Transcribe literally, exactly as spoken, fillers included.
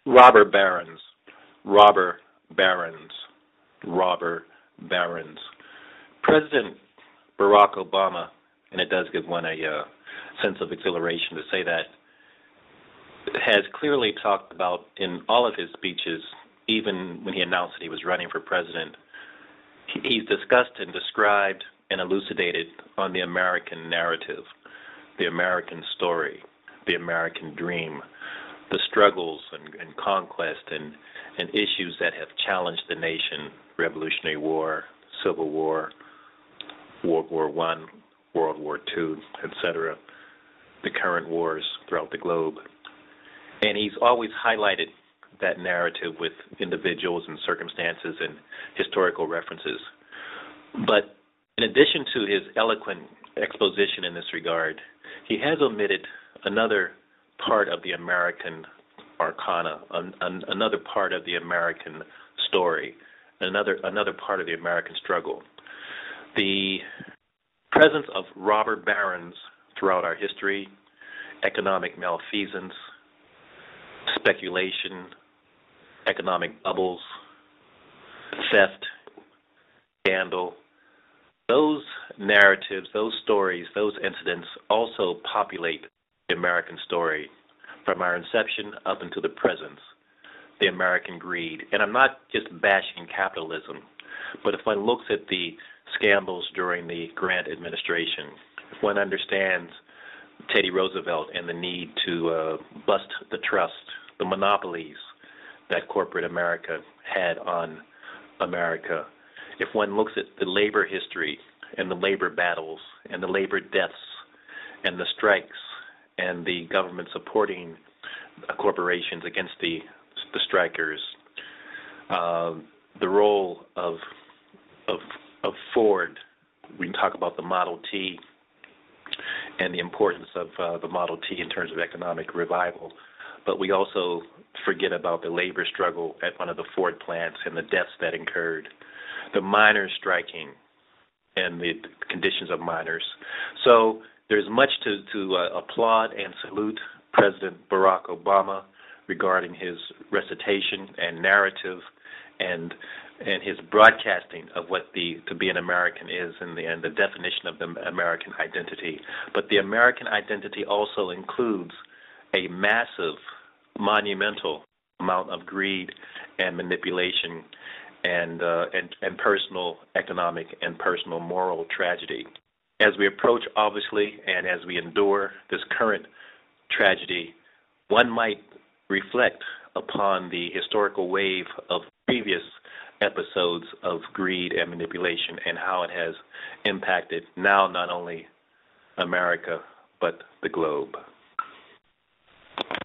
Robber barons, robber barons, robber barons. President Barack Obama, and it does give one a uh, sense of exhilaration to say that, has clearly talked about in all of his speeches, even when he announced that he was running for president, he's discussed and described and elucidated on the American narrative, the American story, the American dream, the struggles and, and conquest and, and issues that have challenged the nation: Revolutionary War, Civil War, World War One, World War Two, et cetera, the current wars throughout the globe. And he's always highlighted that narrative with individuals and circumstances and historical references. But in addition to his eloquent exposition in this regard, he has omitted another part of the American arcana, an, an, another part of the American story, another another part of the American struggle. The presence of robber barons throughout our history, economic malfeasance, speculation, economic bubbles, theft, scandal, those narratives, those stories, those incidents also populate the American story from our inception up into the present, the American greed. And I'm not just bashing capitalism, but if one looks at the scandals during the Grant administration, if one understands Teddy Roosevelt and the need to uh, bust the trust, the monopolies that corporate America had on America, if one looks at the labor history and the labor battles and the labor deaths and the strikes and the government supporting corporations against the the strikers, uh, the role of of of Ford. We can talk about the Model T and the importance of uh, the Model T in terms of economic revival, but we also forget about the labor struggle at one of the Ford plants and the deaths that incurred, the miners striking and the conditions of miners. So there's much to, to uh, applaud and salute President Barack Obama regarding his recitation and narrative and and his broadcasting of what the to be an American is and the, and the definition of the American identity. But the American identity also includes a massive, monumental amount of greed and manipulation and, uh, and, and personal economic and personal moral tragedy. As we approach, obviously, and as we endure this current tragedy, one might reflect upon the historical wave of previous episodes of greed and manipulation and how it has impacted now not only America, but the globe.